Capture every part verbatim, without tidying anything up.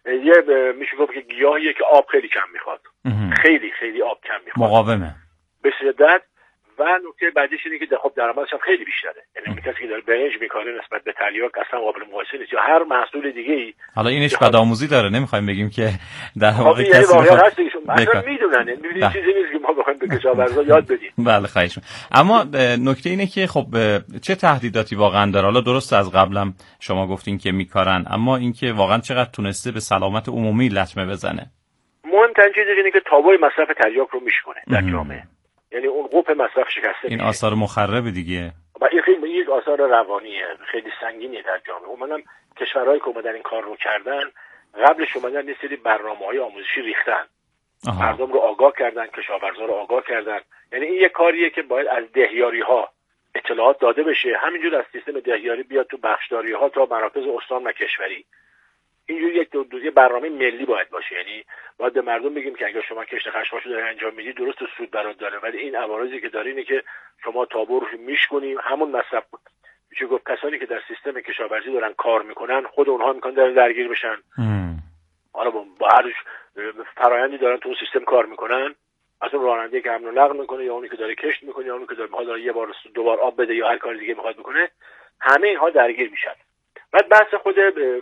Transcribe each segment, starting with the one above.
یه میشه گفت که گیاهیه که آب خیلی کم میخواد، خیلی خیلی آب کم میخواد، مقاومه به شدت. و نکته بعدیش اینه که خب درآمدش هم خیلی بیشتره، یعنی کسی که داره برنج میکاره نسبت به تریاک اصلا قابل مقایسه نیست، یا هر محصول دیگه‌ای. حالا اینش بدآموزی داره، نمیخوایم بگیم که در خب واقع یعنی کسی واقعا هست دیگه، اصلا میدونن، میبینید چیزی نیست که ما بخوایم به کشاورزا یاد بدیم. بله خواهش می‌کنم. اما نکته اینه که خب چه تهدیداتی واقعا داره؟ حالا درست از قبلم شما گفتین که میکارن، اما اینکه واقعا چقدر تونسته به سلامت عمومی لطمه بزنه؟ مهمترین چیز اینه که تابوی مصرف تریاک رو میشکنه در جامعه، یعنی اون قوپ مصرف شکسته. این آثار مخرب دیگه و این خیلی یک آثار روانیه خیلی سنگینیه در جامعه. اومدن کشورهایی که اومدن این کار رو کردن، قبلش اومدن یه سری برنامه‌های آموزشی ریختن، آها. مردم رو آگاه کردن، کشاورزا رو آگاه کردن. یعنی این یه کاریه که باید از دهیاری‌ها اطلاعات داده بشه، همینجور از سیستم دهیاری بیاد تو بخشداری‌ها تا مراکز استان و کشوری. اینجور یک دو دوزی برنامه ملی باید باشه، یعنی باید به مردم بگیم که اگر شما کشت خشخاشو دارید انجام میدید درست سود برات داره، ولی این عوارضی که داره اینه که شما تابو رو میشکنیم، همون مصرف میشه گفت کسانی که در سیستم کشاورزی دارن کار میکنن خود اونها میکنن در درگیر بشن. حالا با هر فرآیندی دارن تو اون سیستم کار میکنن، اصلا راننده که حمل و نقل میکنه یا اونی که داره کشت میکنه یا اونی که داره میخواد یه بار دو بار آب بده یا هر کار دیگه میخواد بکنه، همه اینها درگیر میشن. بعد بحث خود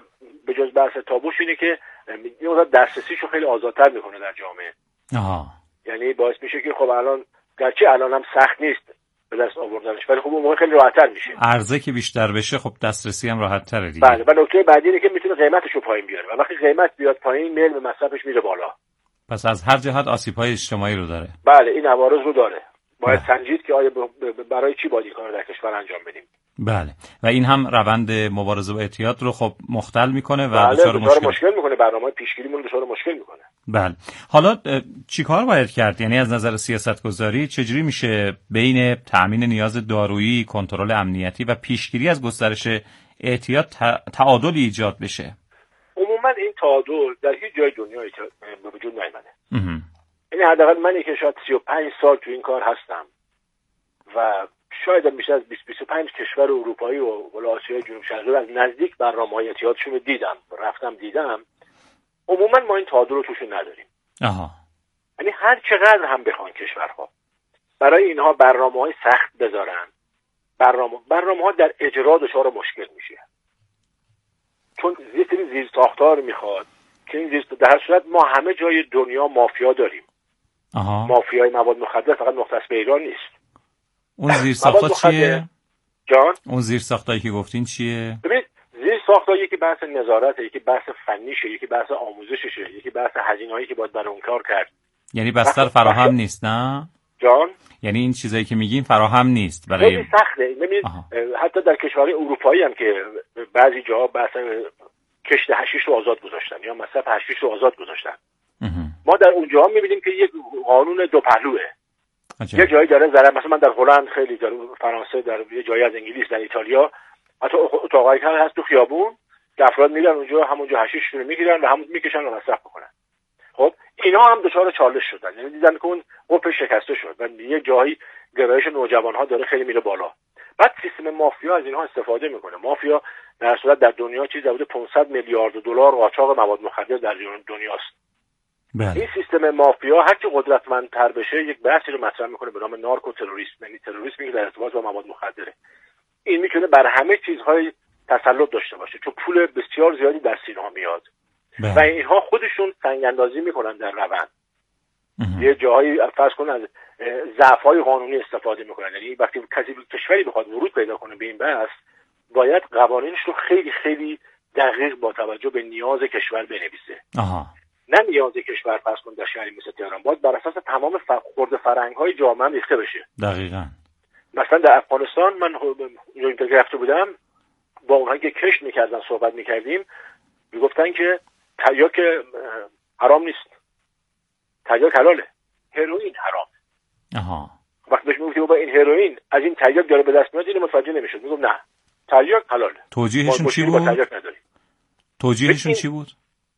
به جز بحث تابوش اینه که یه دسترسیشو خیلی آزادتر میکنه در جامعه. آها. یعنی باعث میشه که خب الان گرچه الان هم سخت نیست به دست آوردنش، ولی خب اون موقع خیلی راحت‌تر میشه. عرضه که بیشتر بشه خب دسترسی هم راحت‌تره دیگه. بله. و نکته بعدی اینه که میتونه قیمتشو پایین بیاره و وقتی قیمت بیاد پایین میل به مصرفش میره بالا. پس از هر جهت آسیب‌های اجتماعی رو داره. بله این عوارض رو داره. باید سنجید که آیا برای چی باید این کارو در کشور انجام بدیم. بله. و این هم روند مبارزه با اعتیاد رو خب مختل میکنه و بله دچار مشکل مشکل میکنه، برنامه پیشگیریمون رو دچار مشکل میکنه. بله. حالا چیکار باید کرد؟ یعنی از نظر سیاستگذاری چجوری میشه بین تأمین نیاز دارویی، کنترل امنیتی و پیشگیری از گسترش اعتیاد تعادل ایجاد بشه؟ عموما این تعادل در هیچ جای دنیا به وجود نیامده. یعنی حداقل من که شاید سی و پنج سال تو این کار هستم و شاید بیشتر از بیست بیست و پنج کشور اروپایی و آسیای جنوب شرقی از نزدیک برنامه‌های اعتیادشون رو دیدم، رفتم دیدم. عموما ما این تعادل رو توشون نداریم. آها. یعنی هر چقدر هم بخوان کشورها برای اینها برنامه‌های سخت بذارن، برنامه برنامه‌ها در اجرا دچار مشکل میشه. چون یه سری زیرساختار میخواد که این زیر در صورت ما همه جای دنیا مافیا داریم. آها. مافیای مواد مخدر فقط مختص به ایران نیست. اون زیرساخت‌ها چیه؟ جان؟ اون زیرساختایی که گفتین چیه؟ ببینید زیرساخت‌ها یکی بحث نظارته، یکی بحث فنیشه، یکی بحث آموزششه، یکی بحث هزینه‌ای که باید برای اون کار کرد. یعنی بستر فراهم بحث... نیست نه؟ جان؟ یعنی این چیزایی که میگین فراهم نیست برای خیلی سخته. ببینید حتی در کشورهای اروپایی هم که بعضی جاها بحث کشت حشیش رو آزاد گذاشتن یا مصرف حشیش رو آزاد گذاشتن. ما در اونجا می‌بینیم که یک قانون دو پهلوئه. عجب. یه جایی داره ضرر، مثلا من در هلند خیلی، در فرانسه، در یه جایی از انگلیس، در ایتالیا حتی اتاقایی که هست تو خیابون که افراد میرن اونجا همونجا حشیششون رو میگیرن و همون میکشن و مصرف میکنن. خب اینا هم دچار چالش شدن، یعنی دیدن که اون قفل شکسته شد و یه جایی گرایش نوجوان‌ها داره خیلی میره بالا. بعد سیستم مافیا از اینها استفاده میکنه. مافیا در صورت در دنیا چیزی حدود پانصد میلیارد دلار قاچاق مواد مخدر در دنیاست. بله. این سیستم مافیا هر کی قدرتمندتر بشه یک بحثی رو مطرح میکنه به نام نارکو تروریسم، یعنی تروریسمی که در ارتباط با مواد مخدره. این میتونه بر همه چیزهای تسلط داشته باشه چون پول بسیار زیادی در سینه‌ها میاد. بله. و اینها خودشون سنگ اندازی میکنن در روند. یه جایی فرض کن از ضعف‌های قانونی استفاده میکنن، یعنی وقتی کسی کشوری بخواد ورود پیدا کنه به این بحث باید قوانینش رو خیلی خیلی دقیق با توجه به نیاز کشور بنویسه. آها. نه نیاز کشور فرض کن در شهری مثل تهران باید بر اساس تمام خرد فرهنگ‌های جامعه ریخته بشه. دقیقاً. مثلا در افغانستان من اونجا که رفته بودم با اونها که کشت می‌کردن صحبت می‌کردیم میگفتن که تریاک حرام نیست، تریاک حلاله، هروئین حرام. آها. وقتی بهش میگفتیم با این هروئین از این تریاک داره به دست میاد اینو متوجه نمیشد، میگم نه تریاک حلاله. توجیهشون چی بود؟ توجیهشون چی بود؟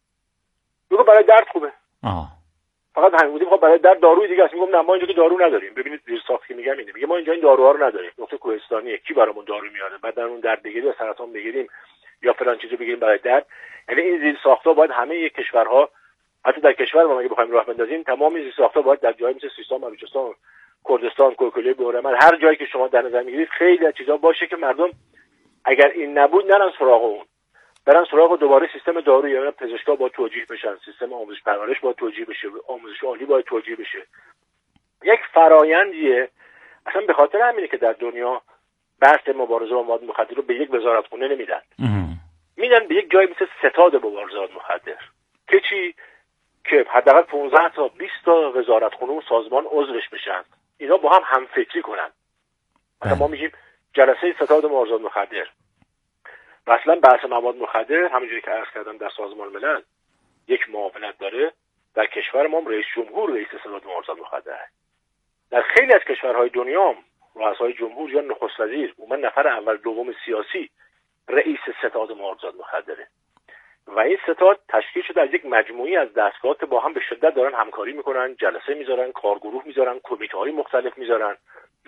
میگم برای درد خوبه. آه. فقط همین بودیم. خب برای درد داروی دیگه است. میگم نه ما اینجا که دارو نداریم. ببینید زیر ساخت که میگم اینه، میگه ما اینجا این داروها رو نداریم. نقطه کوهستانیه، کی برامون دارو میاره؟ بعد در اون درد بگیری و سرطان بگیریم یا فلان چیزو بگیریم برای درد. یعنی این زیر ساخت‌ها باید همه یک کشورها، حتی در کشور ما اگه بخوایم راه بندازیم، تمام زیر ساخت‌ها باید در جایی مثل سیستان، بلوچستان، کردستان، کوکله، بورمل، هر جایی که شما در نظر میگیرید خیلی از چیزا باشه که مردم اگر این نبود نرن سراغ اون، برن سراغ دوباره سیستم دارویی. یا پزشکا با توجیه بشن، سیستم آموزش پرورش با توجیه بشه، آموزش عالی با توجیه بشه. یک فرایندیه. اصلا به خاطر همینه که در دنیا بحث مبارزه با مواد مخدر رو به یک وزارتخونه نمیدن، میدن به یک جایی مثل ستاد مبارزه با مخدر که چی؟ که حداقل پانزده تا بیست تا وزارتخونه و سازمان عضوش بشن، اینا با هم همفکری کنن. مثلا ما میگیم جلسه ستاد مبارزه با مخدر. مثلا بحث مواد مخدر همونجوری که عرض کردم در سازمان ملل یک معاونت داره، در کشور ما رئیس جمهور رئیس ستاد مبارزه با مخدر. در خیلی از کشورهای دنیا هم رؤسای جمهور یا نخست وزیر اون نفر اول دوم سیاسی رئیس ستاد مبارزه با مخدره. و این ستاد تشکیل شده از یک مجموعی از دستگاه با هم به شدت دارن همکاری میکنن، جلسه میذارن، کارگروه میذارن، کمیته‌های مختلف میذارن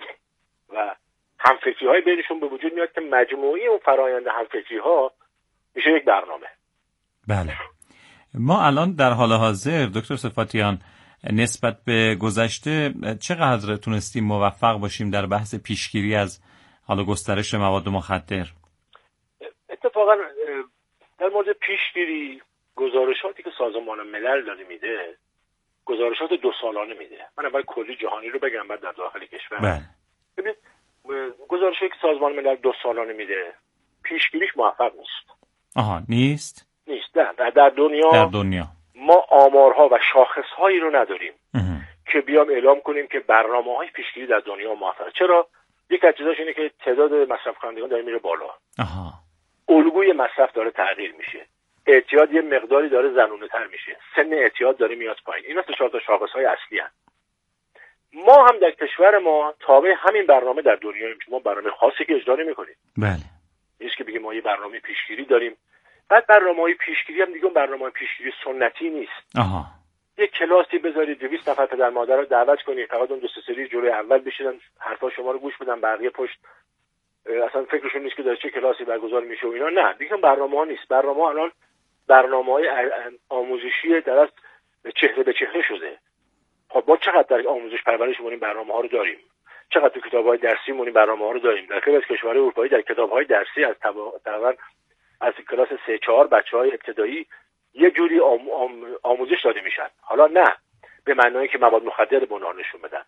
و همفکری‌های بینشون به وجود میاد که مجموعی اون فرآیند همفکری‌ها میشه یک برنامه. بله. ما الان در حال حاضر دکتر صفاتیان نسبت به گذشته چقدر تونستیم موفق باشیم در بحث پیشگیری از حالا گسترش مواد مخدر؟ اتفاقا در مورد پیشگیری گزارشاتی که سازمان ملل داره میده گزارشات دو سالانه میده. من اول کلی جهانی رو بگم بعد در داخل کشور. بله. ببینید گزارشاتی که سازمان ملل دو سالانه میده پیشگیریش موفق نیست. آها نیست؟ نیست. در, در دنیا در دنیا ما آمارها و شاخصهایی رو نداریم اه. که بیام اعلام کنیم که برنامه‌های پیشگیری در دنیا موفقه. چرا؟ یک از چیزاش اینه که تعداد مصرف کنندگان داره میره بالا. آها. الگوی مصرف داره تغییر میشه. اعتیاد یه مقداری داره زنونه‌تر میشه. سن اعتیاد داره میاد پایین. اینا سه چهار تا شاخص‌های اصلی هستند. ما هم در کشور ما تابع همین برنامه در دنیاییم. ما برنامه خاصی که اجرا نمی‌کنیم. بله. نیست که بگیم ما یه برنامه پیشگیری داریم. بعد برنامه‌های پیشگیری هم دیگه برنامه پیشگیری سنتی نیست. آها. یک کلاسی بذارید دویست نفر پدر مادر رو دعوت کنید، فقط اون دو سه سری جلوی اول بشینن حرفا شما رو گوش بدن، بقیه پشت اصلا فکرشون نیست که داره چه کلاسی برگزار میشه و اینا. نه دیگه برنامه‌ها نیست. برنامه‌ها الان برنامه‌های آموزشی در از چهره به چهره شده. خب ما چقدر در آموزش پرورشمون این برنامه‌ها رو داریم؟ چقدر تو کتاب‌های درسیمون این برنامه‌ها رو داریم؟ در خیلی از کشورهای اروپایی در کتاب‌های درسی از تقریبا از کلاس سه چهار بچه‌های ابتدایی یه جوری آم، آم، آموزش داده میشن. حالا نه به معنایی که مواد مخدر به اونها نشون بدن،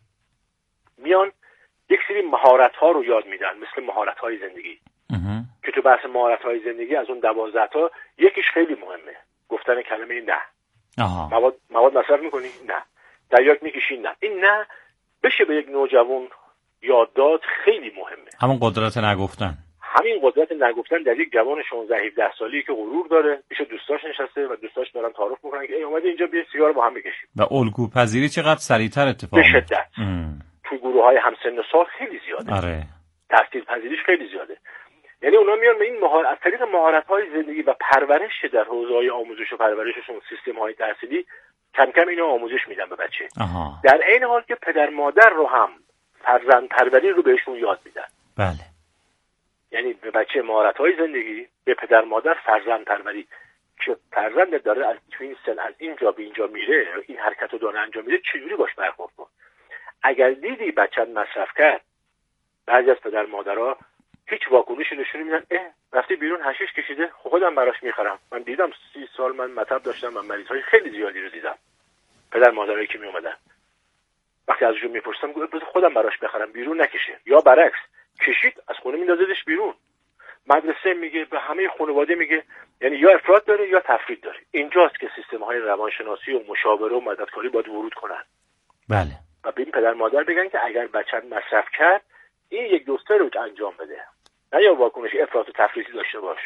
میان یک سری مهارت‌ها رو یاد میدن، مثل مهارت‌های زندگی اه. که تو بحث مهارت‌های زندگی از اون دوازده تا یکیش خیلی مهمه، گفتن کلمه نه. آها. مواد مواد مصرف می‌کنی؟ نه. دریاک می‌کشی؟ نه. این نه بشه به یک نوجوان یاد داد خیلی مهمه. همون قدرت نگفتن. همین قدرت نگفتن در یک جوان شانزده هفده سالی که غرور داره، پیش دوستاش نشسته و دوستاش دارن تعارف میکنن که ای اومده اینجا بیا سیگار با هم بکشیم. و الگو پذیری چقدر سریعتر اتفاق میفته. به شدت. تو گروه‌های همسن و سال خیلی زیاده. آره. تاثیر پذیریش خیلی زیاده. یعنی اونا میان به این مهارت از طریق مهارت‌های زندگی و پرورش در حوزه‌های آموزش و پرورششون، سیستم‌های تحصیلی کم کم اینو آموزش میدن به بچه. آها. در عین حال که پدر مادر رو هم فرزند پروری رو بهشون یاد میدن. بله. یعنی به بچه مهارت‌های زندگی، به پدر مادر فرزند پروری که فرزند داره از تو این سن از اینجا به اینجا میره، این حرکتو داره انجام میده، چجوری باش برخورد کن. اگر دیدی بچت مصرف کرد، بعضی از پدر مادرها هیچ واکنشی نشون نمیدن، اه رفتی بیرون حشیش کشیده، خودم براش میخرم. من دیدم سی سال من مطب داشتم و مریض‌های خیلی زیادی رو دیدم. پدر مادرایی که میومدن وقتی ازشون میپرسیدم گفتم خودم براش بخرم، بیرون نکشه. یا برعکس کشید از خونه میندازدش بیرون. مدرسه میگه، به همه خانواده میگه، یعنی یا افراط داره یا تفرید داره. اینجاست که سیستم‌های روانشناسی و مشاوره و مددکاری باید ورود کنن. بله. و به این پدر مادر بگن که اگر بچه‌ت مصرف کرد این یک دوسته رو انجام بده، نه یا واکنش افراط و تفریطی داشته باش.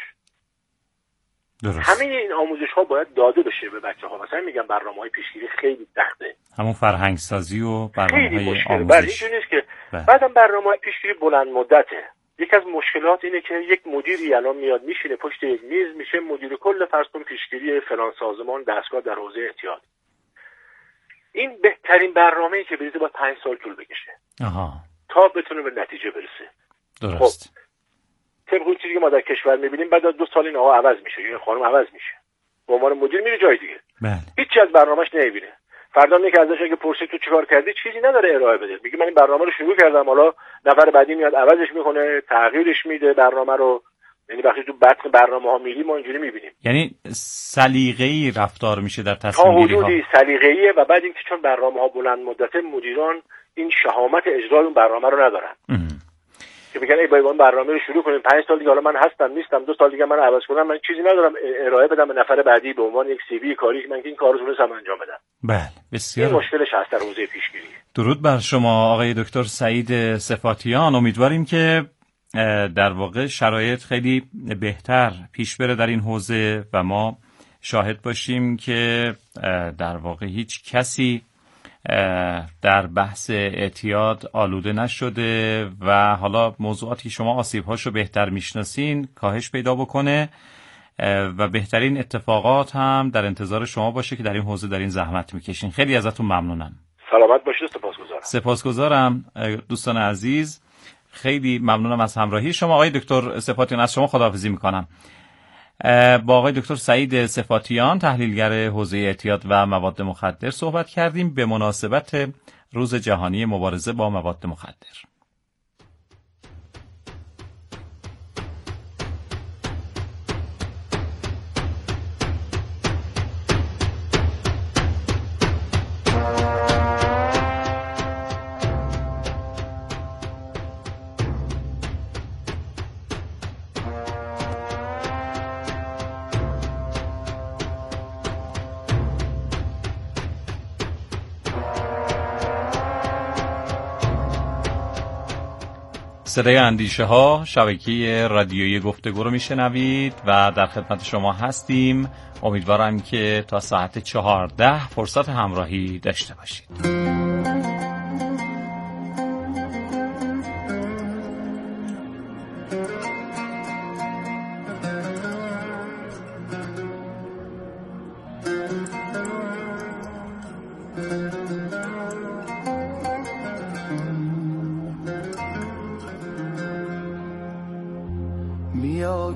درست. همین این آموزش ها باید داده بشه به بچه ها. مثلا میگم برنامه‌های پیشگیری خیلی سخته، همون فرهنگ سازی و برنامه‌های آموزش. بله اینجوری نیست که بعدم برنامه‌های پیشگیری بلند مدته. یکی از مشکلات اینه که یک مدیری الان میاد میشینه پشت یک میز میشه مدیر کل فرض کن پیشگیری فلان سازمان دستگاه در حوزه اعتیاد. این بهترین برنامه‌ای که بریزه با پنج سال طول بکشه. آها. تا بتونه به نتیجه برسه. درست. خب طبق اون چیزی که ما در کشور میبینیم بعد از دو سال این آقا عوض میشه، این خانم عوض میشه، به عنوان مدیر میره جای دیگه. بله. هیچی از برنامه‌اش نمیبینه. فردا میگه ازش اگه پرسید تو چیکار کردی چیزی نداره ارائه بده، میگه من این برنامه رو شروع کردم، حالا نفر بعدی میاد عوضش میکنه، تغییرش میده برنامه رو. یعنی وقتی تو بطن برنامه‌ها میری ما اینجوری میبینیم، یعنی سلیقه‌ای رفتار میشه در تصمیم گیری ها، تا حدودی سلیقه‌ایه. و بعد اینکه چون برنامه‌ها بلند مدته، مدیران این شهامت اجرای اون برنامه رو ندارن اه. که بگن ای باید برنامه رو شروع کنیم، پنج سال دیگه حالا من هستم نیستم، دو سال دیگه من عوض کنم، من چیزی ندارم ارائه بدم به نفر بعدی به عنوان یک سی وی کاری که من این کارو تونستم انجام بدم. بله بسیار. این مشکلش هست در حوزه پیشگیری. درود بر شما آقای دکتر سعید صفاتیان. امیدواریم که در واقع شرایط خیلی بهتر پیش بره در این حوزه و ما شاهد باشیم که در واقع هیچ کسی در بحث اعتیاد آلوده نشده و حالا موضوعاتی شما آسیب‌هاشو بهتر میشناسین کاهش پیدا بکنه و بهترین اتفاقات هم در انتظار شما باشه که در این حوزه در این زحمت میکشین. خیلی ازتون ممنونم. سلامت باشید. سپاسگزارم. سپاسگزارم دوستان عزیز. خیلی ممنونم از همراهی شما. آقای دکتر صفاتیان از شما خداحافظی میکنم. با آقای دکتر سعید صفاتیان تحلیلگر حوزه اعتیاد و مواد مخدر صحبت کردیم به مناسبت روز جهانی مبارزه با مواد مخدر. صدای اندیشه ها شبکه رادیویی گفتگو رو میشنوید و در خدمت شما هستیم. امیدوارم که تا ساعت چهارده فرصت همراهی داشته باشید. بیا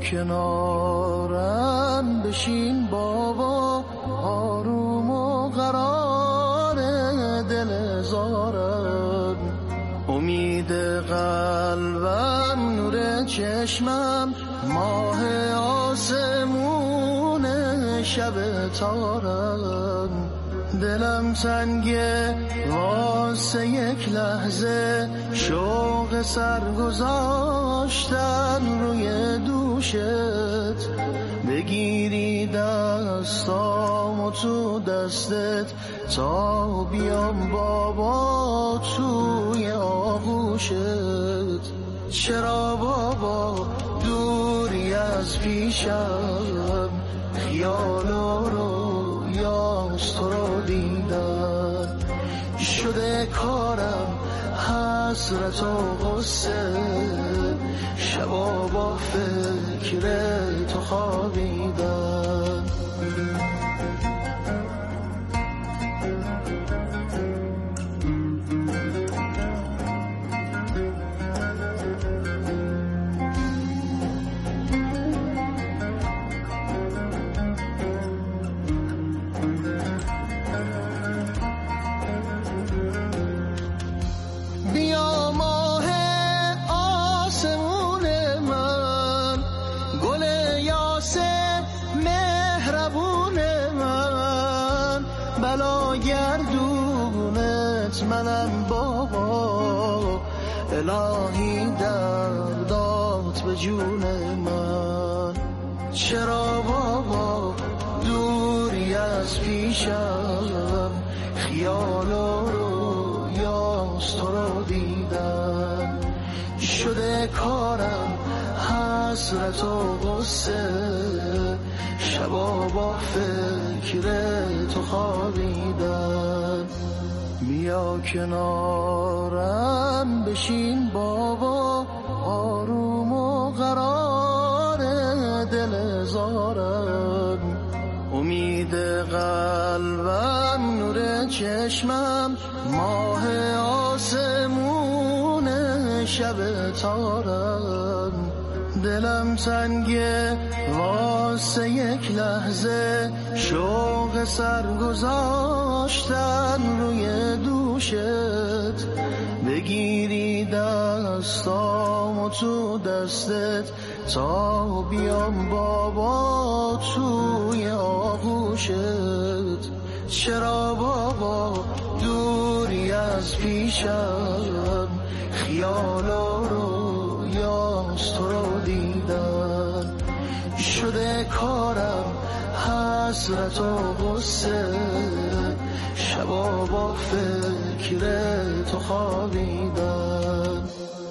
کنارم بشین بابا، آروم و قرار دل زارم، امید قلبم نور چشمم، ماه آسمون شب تارم، دلم تنگه واسه یک لحظه، شوق سر گذاشتن روی دوشت، بگیری دستامو تو دستت تا بیام بابا توی آغوشت. چرا بابا دوری از پیشم، خیال و رویاست تو رو دیدن، شده کارم حسرت و غصه، شبا با فکر تو خوابیدن. منم بابا، الهی دردات به جون من. چرا بابا دوری از پیشم، خیال و رویاست تو رو دیدن، شده کارم حسرت و غصه، شبا با فکر تو خوابیدن. بیا کنارم بشین بابا، آروم و قرار دل زارم، امید قلبم نور چشمم، ماه آسمون شب تارم، دلم تنگه واسه یک لحظه شوق سرگذاشتن روی دوشت بگیری دستامو تو دستت تا بیام بابا توی آغوشت چرا بابا دوری از پیشم خیالا رو یاست تو رو دیدن شده کارم حسرت و غصه شبا با فکر تو خوابیدن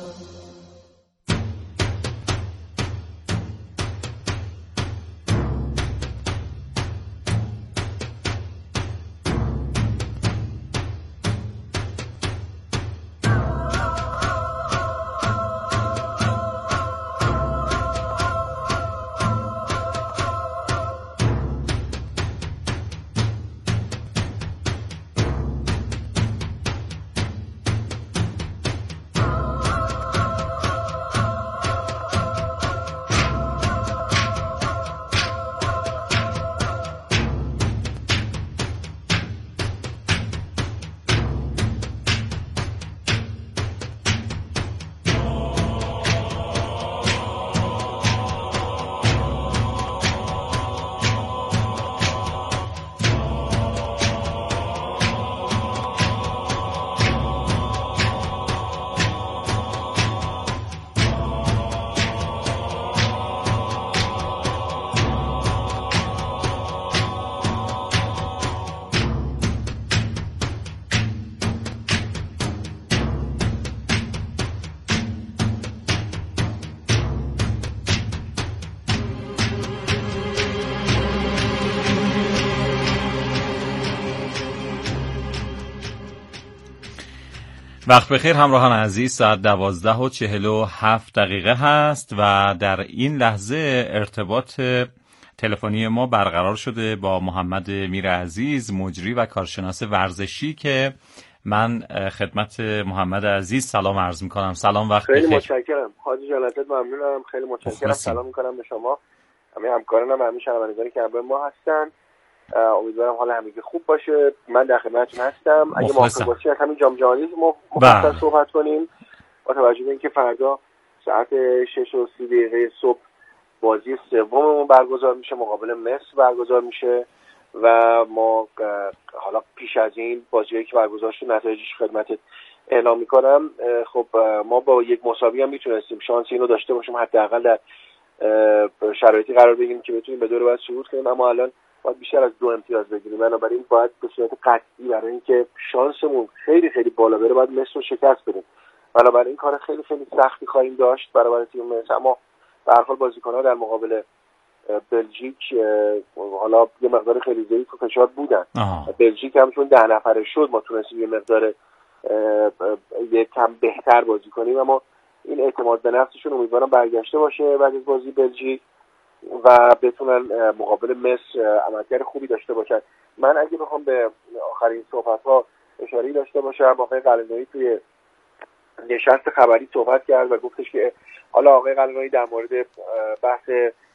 وقت بخیر همراهان عزیز، ساعت دوازده و چهل و هفت دقیقه هست و در این لحظه ارتباط تلفنی ما برقرار شده با محمد میر عزیز، مجری و کارشناس ورزشی که من خدمت محمد عزیز سلام عرض میکنم. سلام، وقت بخیر. خیلی متشکرم حاجی جان، ازت ممنونم، خیلی متشکرم. سلام میکنم به شما، همه همکارانم، همه شنوندگانی که همراه ما هستن. امیدوارم حال همگی خوب باشه. من در خدمتتون هستم. اگه موافق باشید از همین جام جهانی مفصل صحبت کنیم با توجه به اینکه فردا ساعت شش و سی دقیقه صبح بازی سوممون برگزار میشه، مقابل مصر برگزار میشه و ما حالا پیش از این بازیایی که برگزار شد نتایجش خدمتت اعلام میکنم. خب ما با یک مساوی هم میتونستیم شانس اینو داشته باشیم حداقل در شرایطی قرار بگیریم که بتونیم به دور بعد صعود کنیم، اما الان باید بیشتر از دو امتیاز بگیریم. بنابراین باید به صورت قطعی برای اینکه شانسمون خیلی خیلی بالا بره باید مصر رو شکست بدیم. بنابراین کار خیلی خیلی سختی خواهیم داشت برای تیم مصر، اما به هر حال بازیکن‌ها در مقابل بلژیک حالا یه مقدار خیلی زیادی تو فشار بودن. بلژیک هم چون ده نفره شد ما تونستیم یه مقدار یه کم بهتر بازی کنیم، اما این اعتماد به نفسشون امیدوارم برگشته باشه بعد از بازی بلژیک و بتونن مقابل مصر عملکرد خوبی داشته باشن. من اگه بخوام به آخرین صحبت‌ها اشاره داشته باشم، آقای قلعه‌نویی توی نشست خبری صحبت کرد و گفتش که حالا آقای قلعه‌نویی در مورد بحث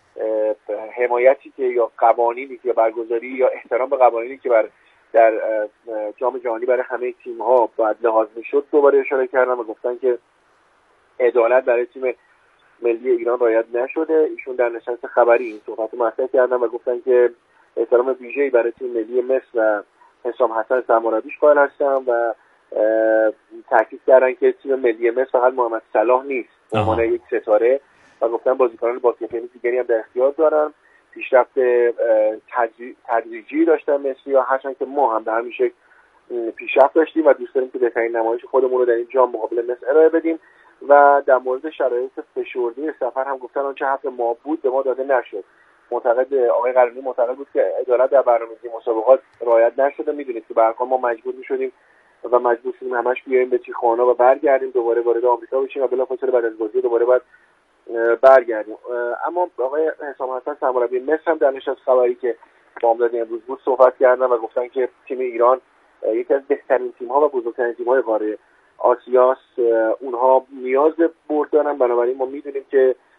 حمایتی که یا قوانینی که برگزاری یا احترام به قوانینی که بر در جام جهانی برای همه تیم‌ها باید لحاظ می‌شد دوباره اشاره کردن و گفتن که عدالت برای تیم ملی ایران رعایت نشده. ایشون در نشست خبری این صحبت مطرح کردن و گفتن که احترام ویژه‌ای برای تیم ملی مصر و حسام حسن سرمربیش قائل هستن و تاکید کردن که تیم ملی مصر فقط محمد صلاح نیست به عنوان یک ستاره و گفتن بازیکنان با کیفیت دیگری هم در اختیار دارن. پیشرفت تدریجی داشتن مصری ها، هرچند که ما هم به همین شکل پیشرفت داشتیم و دوست داریم که بهترین نمایش خودمون رو در این جام مقابل مصر ارائه بدیم. و در مورد شرایط فشردگی سفر هم گفتن آنچه حق ما بود به ما داده نشد. معتقد آقای قلعه‌نویی معتقد بود که عدالت در برنامه‌ریزی مسابقات رعایت نشده. میدونید که به هر حال ما مجبور می‌شدیم و مجبور شدیم همش بیایم به تیخوانا و برگردیم دوباره وارد آمریکا بشیم و بلافاصله بعد از بازی دوباره بعد برگردیم. اما آقای حسام حسن سرمربی مصر هم در نشست خبری که بامداد امروز بود صحبت کردن و گفتن که تیم ایران یکی از بهترین تیم‌ها و بزرگترین تیم‌های قاره آسیاست، اونها نیاز به برد دارن. بنابراین ما میدونیم که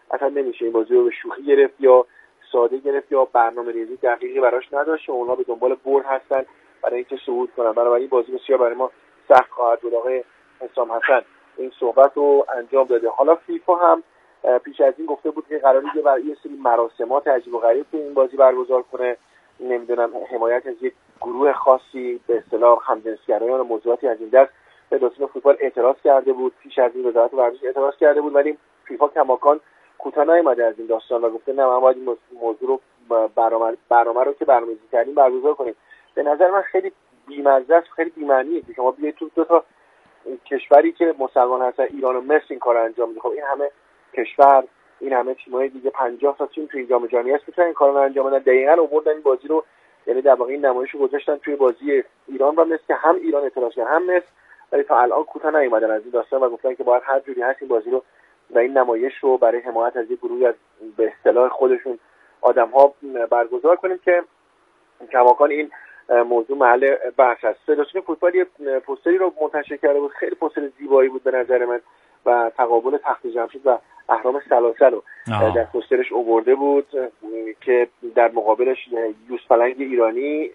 اصلا نمیشه این بازی رو به شوخی گرفت یا ساده گرفت یا برنامه‌ریزی دقیقی براش نداشت. اونها به دنبال برد هستن برای اینکه صعود کنن. بنابراین این بازی بسیار برای ما سخت خواهد بود. آقای حسام حسن این صحبت رو انجام داده. حالا فیفا هم پیش از این گفته بود که قراره که برای یه سری مراسمات عجیب و غریب این بازی برگزار کنه، نمیدونم حمایت از یک گروه خاصی به اصطلاح همجنسگرایان و موضوعاتی از این دست فدراسیون فوتبال اعتراض کرده بود. پیش از این وزارت ورزش اعتراض کرده بود، ولی فیفا کماکان کوتاه نیامده از این داستان و گفته نه، ما باید این موضوع رو برنامه برنامه رو که برنامه‌ریزی کردیم برگزار کنیم. به نظر من خیلی بی‌مزه است، خیلی بی‌معنیه که شما بیاید تو دو تا کشوری که مسلمان هستن، ایران و مصر، این کارو انجام میدید. خب این همه کشور، این همه تیم‌های دیگه، پنجاه تا تیم توی جام جهانی هست میتونن این کارو رو انجام بدن. دقیقاً آوردن این بازی رو، یعنی در واقع این نمایش رو گذاشتن توی بازی ایران و مصر که هم ایران اعتراض کرد هم مصر، ولی تا الان کوتاه نیومدن از این داستان و گفتن که باید هر جوری هست این بازی رو و این نمایش رو برای حمایت از یک گروهی از به اصطلاح خودشون آدم‌ها برگزار کنیم که کماکان این موضوع محل بحث است. فدراسیون فوتبال یه پوستری رو منتشر کرده بود، خیلی پوستر زیبایی بود به نظر من و تقابل تخت جمشید و اهرام سلاسل رو در پوسترش آورده بود که در مقابلش یوزپلنگ ایرانی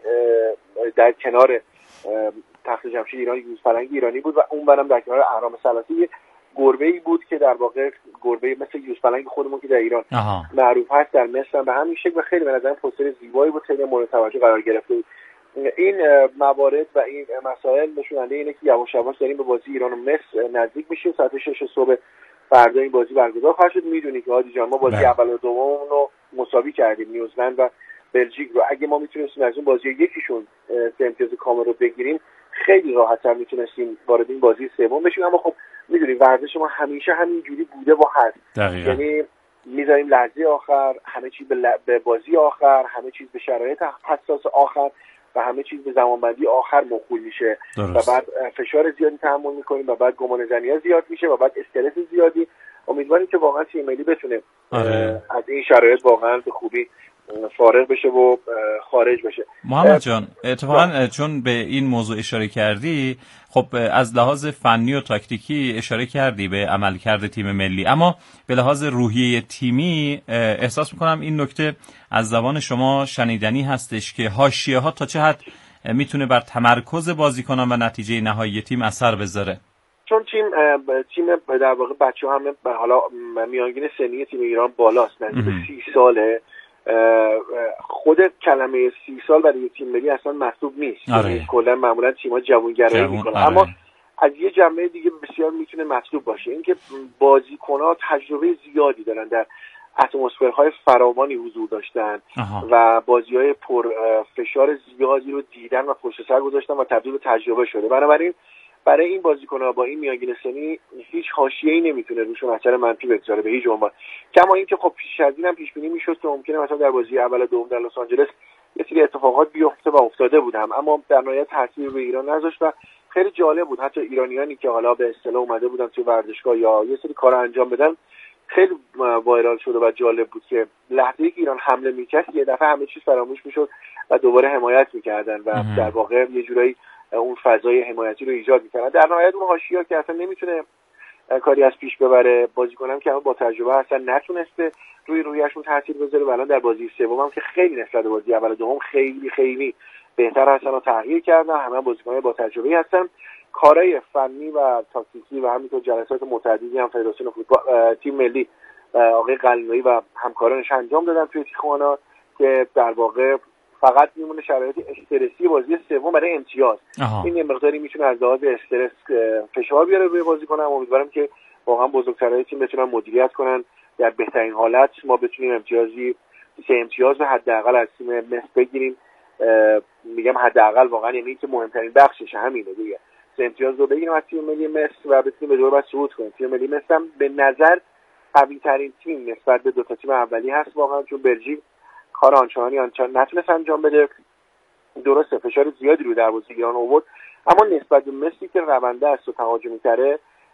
در کنار تخت جمشید ایران یوزپلنگ ایرانی بود و اون برم در کنار اهرام سلاسل گربه‌ای بود که در واقع گربه مثل یوزپلنگ خودمون که در ایران آها. معروف هست در مصر به همین شکل و خیلی به نظر پوستر زیبایی بود، خیلی مورد توجه قرار گرفته بود. این موارد و این مسائل نشوننده اینه که یواش یواش داریم به بازی ایران و مصر نزدیک میشیم. ساعت شش صبح فردا این بازی برگزار خواهد شد. میدونی که هادی جان ما بازی اول و دوم رو مساوی کردیم، نیوزلند و بلژیک رو. اگه ما میتونستیم از اون بازی یکیشون سه امتیاز کامل رو بگیریم خیلی راحت‌تر میتونستیم وارد این بازی سوم بشیم. اما خب میدونی ورزش ما همیشه همینجوری بوده و هست، یعنی میذاریم لحظه آخر، همه چیز به, ل... به بازی آخر، همه چیز به شرایط حساس آخر و همه چیز به زمانبندی آخر موکول میشه درست. و بعد فشار زیادی تحمل میکنیم و بعد گمان زنی‌ها زیاد میشه و بعد استرس زیادی. امیدواریم که واقعا تیم ملی بتونه آره. از این شرایط واقعا به خوبی فارغ بشه و خارج بشه. محمد جان اتفاقا چون به این موضوع اشاره کردی، خب از لحاظ فنی و تاکتیکی اشاره کردی به عملکرد تیم ملی، اما به لحاظ روحیه تیمی احساس میکنم این نکته از زبان شما شنیدنی هستش که حاشیه‌ها تا چه حد میتونه بر تمرکز بازیکنان و نتیجه نهایی تیم اثر بذاره. چون تیم تیم در واقع بچه‌ها هم حالا میانگین سنی تیم ایران بالاست، نزدیک به سی ساله. خود کلمه سی سال برای تیم ملی اصلا محسوب نیست. آره. کلا معمولا تیم‌ها جوانگرایی میکنن. آره. اما از یه جنبه دیگه بسیار میتونه مطلوب باشه، اینکه بازیکن‌ها تجربه زیادی دارن، در اتمسفرهای فراوانی حضور داشتن آها. و بازی‌های پر فشار زیادی رو دیدن و پشت سر گذاشتن و تبدیل به تجربه شده. بنابراین برای این بازیکن‌ها با این میانگین سنی هیچ حاشیه‌ای نمیتونه روشون اثر منفی بگذاره به هیچ عنوان. کما اینکه خب پیش از اینم پیش بینی میشد که ممکنه مثلا در بازی اول دوم در لس آنجلس یه سری اتفاقات بیفته و افتاده بود هم، اما در نهایت تاثیر به ایران نذاشت و خیلی جالب بود. حتی ایرانیانی که حالا به اصطلاح اومده بودن تو ورزشگاه یا یه سری کارا انجام بدن خیلی وایرال شده و جالب بود که لحظه‌ای که ایران حمله می‌کرد یه دفعه همه چیز فراموش میشد و دوباره حمایت می‌کردن و در واقع یه جورایی اون فضای حمایتی رو ایجاد می‌کردن. در نهایت اون حاشیه‌ها که اصلا نمیتونه کاری از پیش ببره، بازیکنان که با تجربه هستن نتونسته روی رویشون تاثیر بذاره و الان در بازی سوم هم که خیلی نسبت به بازی اول و دوم خیلی خیلی بهتر هستن و تغییر کردن، همه بازیکنان با تجربه هستن. کارهای فنی و تاکتیکی و همینطور جلسات متعددی هم فدراسیون فوتبال تیم ملی آقای قلنویی و همکارانش انجام دادن توی تیخوانا که در واقع فقط میمونه شرایط استرسی بازی سوم برای امتیاز. آها. این یه مقداری میتونه از لحاظ استرس فشار بیاره روی بازیکنان. امیدوارم که واقعا بزرگترهای تیم بتونن مدیریت کنن، در بهترین حالت ما بتونیم امتیازی سه امتیاز به حداقل از تیم مصر بگیریم. میگم حداقل واقعا یعنی که مهمترین بخشش همینه دیگه، سه امتیاز رو بگیریم از تیم ملی مصر و بتونیم به دور بعد صعود کنیم. تیم ملی مصر هم به نظر قوی ترین تیم نسبت به دو تا تیم اولی هست واقعا، چون بلژیک کار آنچنانی آنچنان نتونست انجام بده. درسته فشار زیادی روی دروازه ایران آورد، اما نسبت به مصری که رونده است و تهاجمی تره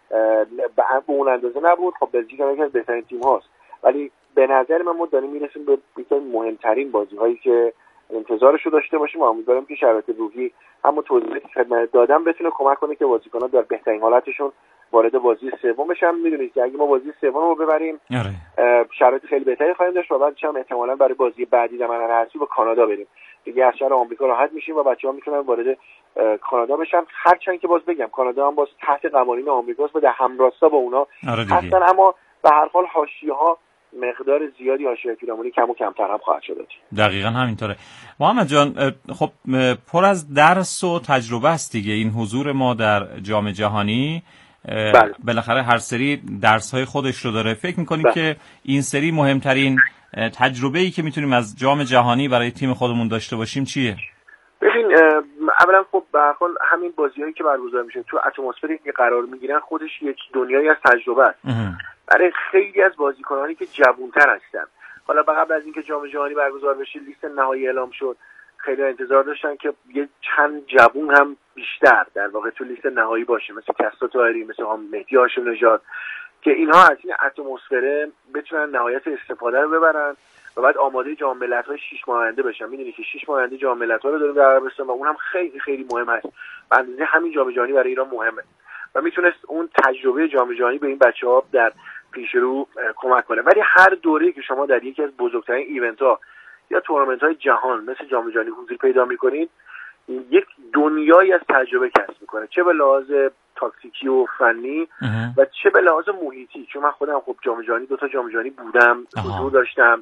به اون اندازه نبود. خب بلژیک هم یکی از بهترین تیم هاست، ولی به نظر من ما داریم میرسیم به یکی از مهمترین بازی هایی که انتظارش رو داشته باشیم. امیدوارم که شرایط روحی همون توضیحی که خدمت دادم بتونه کمک کنه که بازیکن‌ها در بهترین حالتشون وارد بازی سوم بشن. میدونید که اگه ما بازی سوم رو ببریم شرایط خیلی بهتری خواهیم داشت و بعدش هم احتمالاً برای بازی بعدی در مرحله حذفی با کانادا بریم دیگه. از شهر آمریکا راحت میشیم و بچه‌ها میتونن وارد کانادا بشن. هرچند که باز بگم کانادا هم باز تحت قوانین آمریکاست و در همراستا با اونا هستن، اما به هر حال حاشیه‌ها مقدار زیادی حاشیه پیرامونی کم و کمتر هم خواهد شد. دقیقاً همینطوره. محمد جان، خب پر از درس و تجربه است دیگه این حضور ما در جام جهانی. بله. بالاخره هر سری درس‌های خودش رو داره. فکر می‌کنید بله. که این سری مهمترین تجربه‌ای که می‌تونیم از جام جهانی برای تیم خودمون داشته باشیم چیه؟ ببین اولا خب به هر حال همین بازیایی که برگزار میشه تو اتمسفری که قرار میگیرن خودش یک دنیایی از تجربه است برای خیلی از بازیکنانی که جوان‌تر هستن. حالا قبل از اینکه جام جهانی برگزار بشه لیست نهایی اعلام شد، خیلی انتظار داشتن که یه چند جوون هم بیشتر در واقع تو لیست نهایی باشه، مثل کستا طاهری، مثل هم مهدی هاشم نژاد، که اینها از این اتمسفر بتونن نهایت استفاده رو ببرن و بعد آماده جام ملت‌های شش ماه آینده بشن. می‌دونی که شش ماه آینده جام ملت‌ها رو داریم در عربستان و اونم خیلی خیلی مهم هست. به اندازه همین جام جهانی برای ایران مهمه و میتونست اون تجربه جام جهانی به این بچه‌ها در پیش رو کمک کنه. ولی هر دوره‌ای که شما در یکی از بزرگترین ایونت‌ها یا تورنمنت‌های جهان مثل جام جهانی حضور پیدا می‌کنید، یک دنیایی از تجربه کسب می‌کنه، چه به لحاظ تاکتیکی و فنی و چه به لحاظ محیطی. چون من خودم خب جام جهانی دو تا جام جهانی بودم، حضور داشتم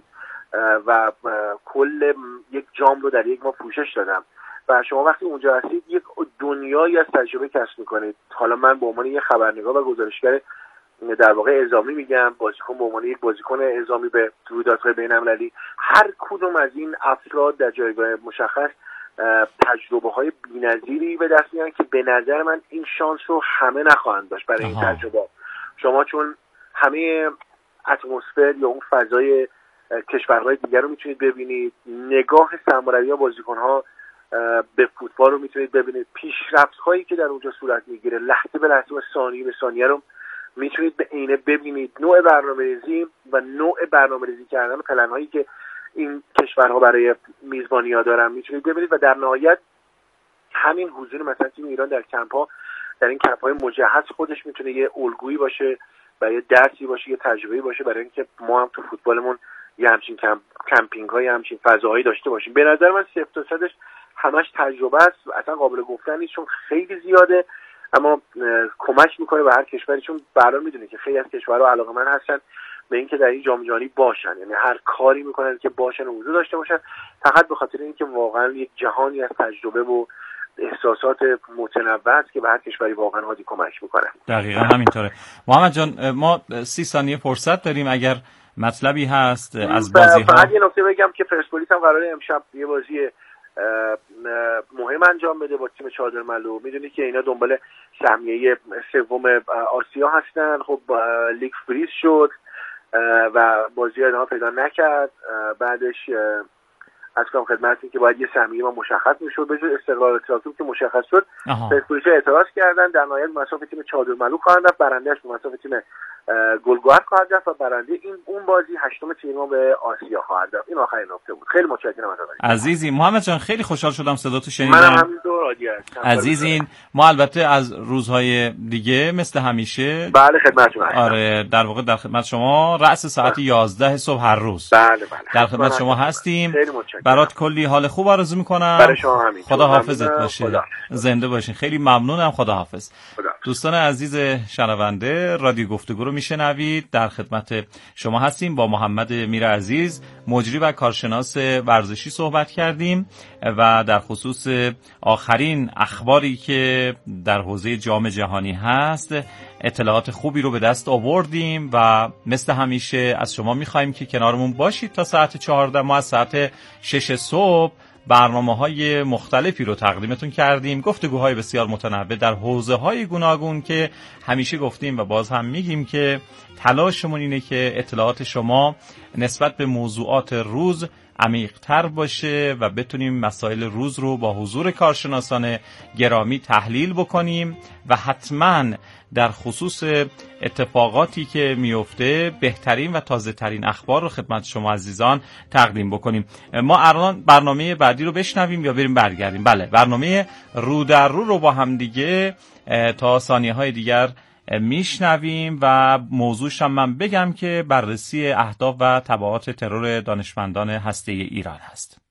و کل یک جام رو در یک ماه پوشش دادم و شما وقتی اونجا هستید یک دنیایی از تجربه کسب می‌کنید. حالا من به عنوان یک خبرنگار و گزارشگر در واقع اعزامی میگم، بازیکن به عنوان یک بازیکن اعزامی به رویدادهای بین‌المللی، هر کدوم از این افراد در جایگاه مشخص تجربه های بی‌نظیری به دست میارن که به نظر من این شانس رو همه نخواهند داشت برای این تجربه. شما چون همه اتمسفر یا اون فضای کشورهای دیگر رو میتونید ببینید، نگاه سرمربی ها بازیکن ها به فوتبال رو میتونید ببینید، پیشرفت هایی که در اونجا صورت میگیره لحظه به لحظه و ثانیه به ثانیه رو میتونید به عینه ببینید. نوع برنامه‌ریزی و نوع برنامه‌ریزی کردن و پلن هایی که این کشورها برای میزبانی ها دارن میتونید ببینید و در نهایت همین حضور مثلا تیم ایران در کمپ ها، در این کمپ های مجهز خودش میتونه یه الگویی باشه و یه درسی باشه، یه تجربه‌ای باشه برای اینکه ما هم تو فوتبالمون یه همچین کمپ کمپینگ های همچین فضاهایی داشته باشیم. به نظر من صفر تا صدش همش تجربه است، اصلا قابل گفتن نیست چون خیلی زیاده، اما کمک میکنه به هر کشوری. چون برای میدونه که خیلی از کشورها علاقه‌مند هستن به اینکه در این جام جهانی باشن، یعنی هر کاری میکنن که باشن و حضور داشته باشن، فقط به خاطر اینکه واقعا یک جهانی از تجربه و احساسات متنوع است که به هر کشوری واقعا هادی کمک میکنه. دقیقاً همینطوره. محمد جان، ما سی ثانیه فرصت داریم، اگر مطلبی هست از بازی ها. فقط یه نکته بگم که پرسپولیس هم قراره امشب یه بازی مهم انجام بده با تیم چادرملو. میدونی که اینا دنبال سهمیه سوم آسیا هستن. خب لیگ فریز شد و بازی ادامه پیدا نکرد. بعدش از کنم خدمتی که باید یه سهمیه ما مشخص میشد، به جز استقلال تراکتور که مشخص شد پرسپولیس اعتراض کردن. در نهایت مسافت تیم چادرملو خواهند رفت، برنده‌اش به مسافت تیم گلگهر خواهد رفت و برنده این اون بازی هشتم تیم ما به آسیا خواهد رفت. این آخرین نکته بود. خیلی متشکرم ازت عزیزی. محمد جان خیلی خوشحال شدم صداتو شنیدم. منم همینطور عادی هستم عزیزین. ما البته از روزهای دیگه مثل همیشه بله خدمت شما هستم. آره در واقع در خدمت شما رأس ساعت یازده صبح هر روز بله بله در خدمت شما هستیم. خیلی متشکرم. برات کلی حال خوب آرزو میکنم. برای شما همین. خدا حافظت باشه. خدا. زنده باشین. خیلی ممنونم. خدا حافظ. خدا. دوستان عزیز شنونده، رادیو گفتگو رو میشنوید. در خدمت شما هستیم. با محمد میر عزیز، مجری و کارشناس ورزشی صحبت کردیم و در خصوص آخرین اخباری که در حوزه جام جهانی هست اطلاعات خوبی رو به دست آوردیم و مثل همیشه از شما میخوایم که کنارمون باشید تا ساعت چهارده. ما از ساعت شش صبح برنامه‌های مختلفی رو تقدیمتون کردیم، گفتگوهای بسیار متنوع در حوزه‌های گوناگون که همیشه گفتیم و باز هم میگیم که تلاشمون اینه که اطلاعات شما نسبت به موضوعات روز عمیق‌تر باشه و بتونیم مسائل روز رو با حضور کارشناسان گرامی تحلیل بکنیم و حتما در خصوص اتفاقاتی که میفته بهترین و تازه ترین اخبار رو خدمت شما عزیزان تقدیم بکنیم. ما الان برنامه بعدی رو بشنویم یا بریم برگردیم؟ بله، برنامه رو در رو رو با هم دیگه تا ثانیه های دیگر میشنویم و موضوعش هم من بگم که بررسی اهداف و تبعات ترور دانشمندان هسته‌ای ایران هست.